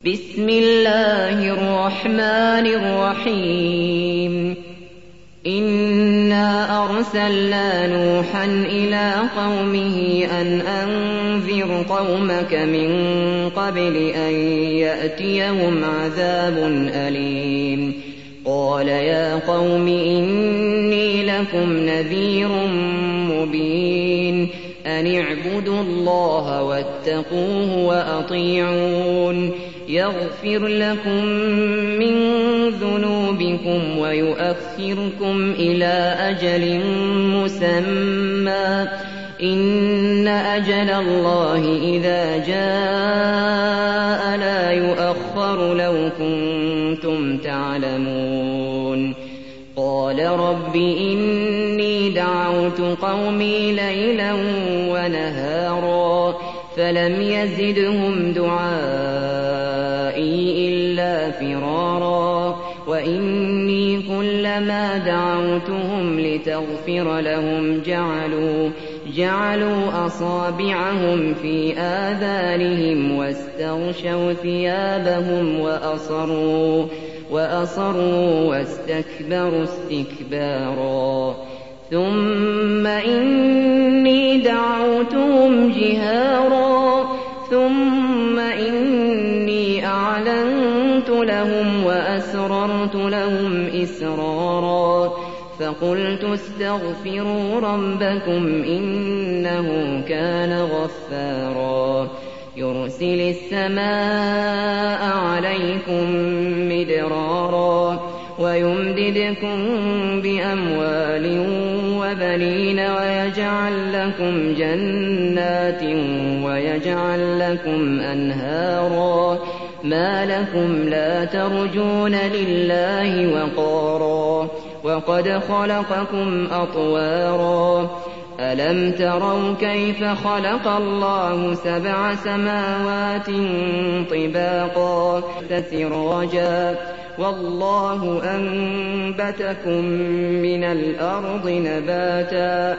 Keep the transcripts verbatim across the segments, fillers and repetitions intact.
بسم الله الرحمن الرحيم إنا أرسلنا نوحا إلى قومه أن أنذر قومك من قبل أن يأتيهم عذاب أليم قال يا قوم إني لكم نذير مبين أن اعبدوا الله واتقوه وأطيعون يغفر لكم من ذنوبكم ويؤخركم إلى أجل مسمى إن أجل الله إذا جاء لا يؤخر لو كنتم تعلمون قال رب إني دعوت قومي ليلا ونهارا فلم يزدهم دعائي إلا فرارا وإني كلما دعوتهم لتغفر لهم جعلوا جعلوا أصابعهم في آذانهم واستغشوا ثيابهم وأصروا وأصروا واستكبروا استكبارا ثم إني دعوتهم جهارا ثم إني أعلنت لهم وأسررت لهم إسرارا فقلت استغفروا ربكم إنه كان غفارا يرسل السماء عليكم مدرارا ويمددكم بأموال وبنين ويجعل لكم جنات ويجعل لكم أنهارا ما لكم لا ترجون لله وقارا وقد خلقكم أطوارا ألم تروا كيف خلق الله سبع سماوات طباقا سراجا والله أنبتكم من الأرض نباتا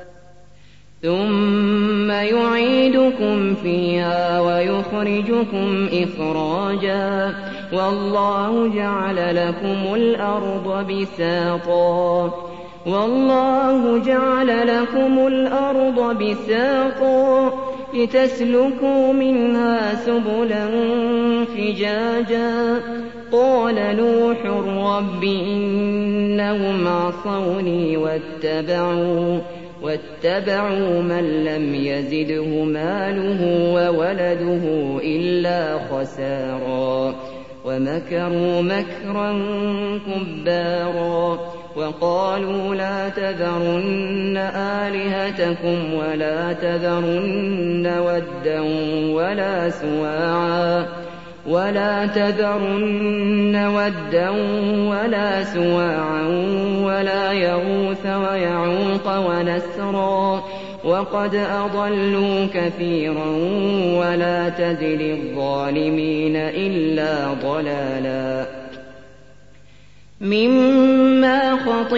ثم يعيدكم فيها ويخرجكم إخراجا والله جعل لكم الأرض بساطا والله جعل لكم الأرض بساطا لتسلكوا منها سبلا فجاجا قال نوح رب إنهم عصوني واتبعوا واتبعوا من لم يزده ماله وولده إلا خسارا ومكروا مكرا كبارا وقالوا لا تذرن آلهتكم ولا تذرن ودا ولا سواعا ولا تذرن ودا ولا سواعا ولا يغوث ويعوق ونسرا وقد أضلوا كثيرا ولا تزد الظالمين إلا ضلالا مما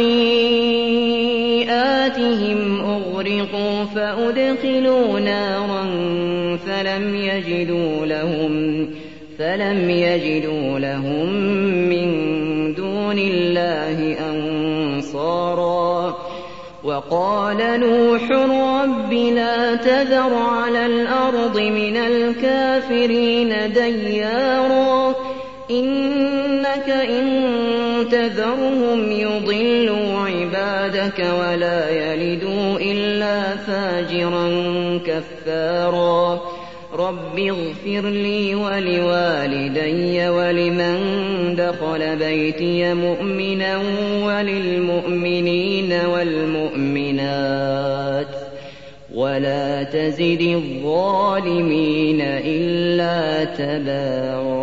خطيئاتهم أغرقوا فأدخلوا نارا فلم يجدوا لهم فلم يجدوا لهم من دون الله أنصارا وقال نوح رب لا تذر على الأرض من الكافرين ديارا إنك إن تذرهم يضلوا عبادك ولا يلدوا إلا فاجرا كفارا رب اغفر لي ولوالدي ولمن دخل بيتي مؤمنا وللمؤمنين والمؤمنات ولا تزد الظالمين إلا تبارا.